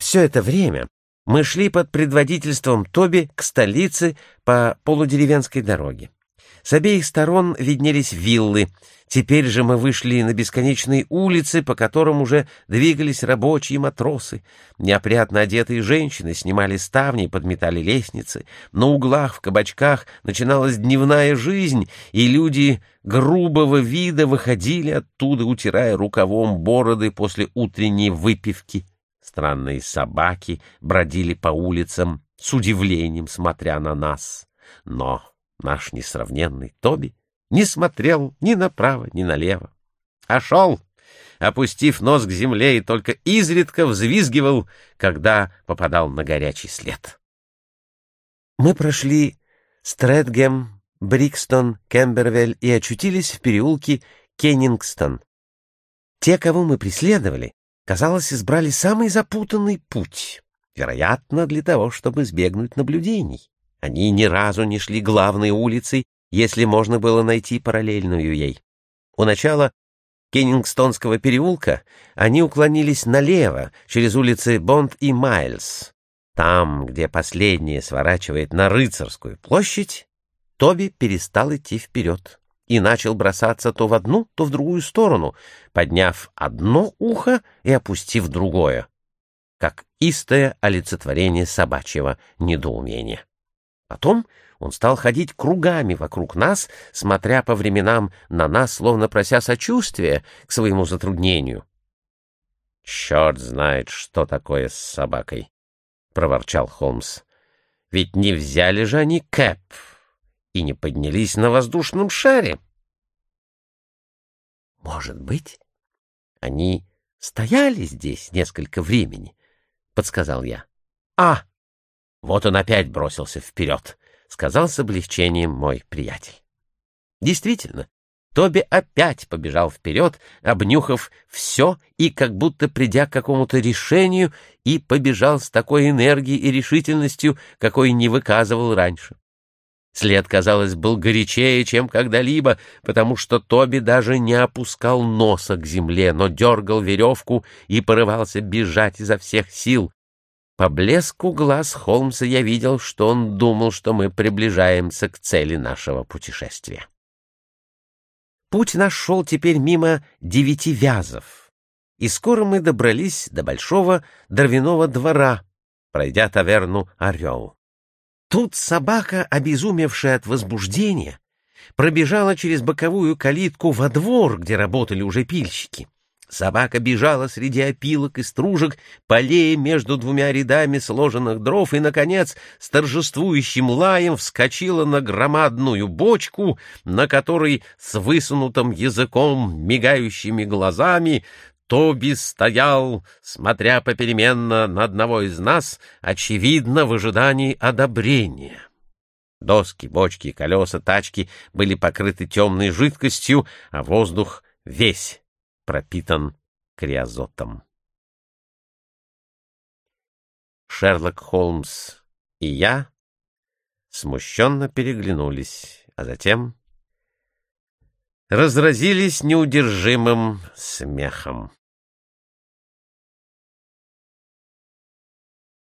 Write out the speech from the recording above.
Все это время мы шли под предводительством Тоби к столице по полудеревенской дороге. С обеих сторон виднелись виллы. Теперь же мы вышли на бесконечные улицы, по которым уже двигались рабочие матросы. Неопрятно одетые женщины снимали ставни и подметали лестницы. На углах, в кабачках начиналась дневная жизнь, и люди грубого вида выходили оттуда, утирая рукавом бороды после утренней выпивки. Странные собаки бродили по улицам с удивлением, смотря на нас. Но наш несравненный Тоби не смотрел ни направо, ни налево, а шел, опустив нос к земле, и только изредка взвизгивал, когда попадал на горячий след. Мы прошли Стрэдгэм, Брикстон, Кембервель и очутились в переулке Кеннингстон. Те, кого мы преследовали, казалось, избрали самый запутанный путь, вероятно, для того, чтобы избегнуть наблюдений. Они ни разу не шли главной улицей, если можно было найти параллельную ей. У начала Кеннингстонского переулка они уклонились налево, через улицы Бонд и Майлз. Там, где последняя сворачивает на Рыцарскую площадь, Тоби перестал идти вперед и начал бросаться то в одну, то в другую сторону, подняв одно ухо и опустив другое, как истое олицетворение собачьего недоумения. Потом он стал ходить кругами вокруг нас, смотря по временам на нас, словно прося сочувствия к своему затруднению. — Черт знает, что такое с собакой, — проворчал Холмс. — Ведь не взяли же они Кэп и не поднялись на воздушном шаре. — Может быть, они стояли здесь несколько времени, — подсказал я. — А! Вот он опять бросился вперед, — сказал с облегчением мой приятель. Действительно, Тоби опять побежал вперед, обнюхав все и как будто придя к какому-то решению, и побежал с такой энергией и решительностью, какой не выказывал раньше. След, казалось, был горячее, чем когда-либо, потому что Тоби даже не опускал носа к земле, но дергал веревку и порывался бежать изо всех сил. По блеску глаз Холмса я видел, что он думал, что мы приближаемся к цели нашего путешествия. Путь наш шел теперь мимо 9 вязов, и скоро мы добрались до большого дровяного двора, пройдя таверну «Орел». Тут собака, обезумевшая от возбуждения, пробежала через боковую калитку во двор, где работали уже пильщики. Собака бежала среди опилок и стружек, полея между 2 рядами сложенных дров и, наконец, с торжествующим лаем вскочила на громадную бочку, на которой с высунутым языком, мигающими глазами, Тоби стоял, смотря попеременно на одного из нас, очевидно, в ожидании одобрения. Доски, бочки и колеса тачки были покрыты темной жидкостью, а воздух весь пропитан криозотом. Шерлок Холмс и я смущенно переглянулись, а затем разразились неудержимым смехом.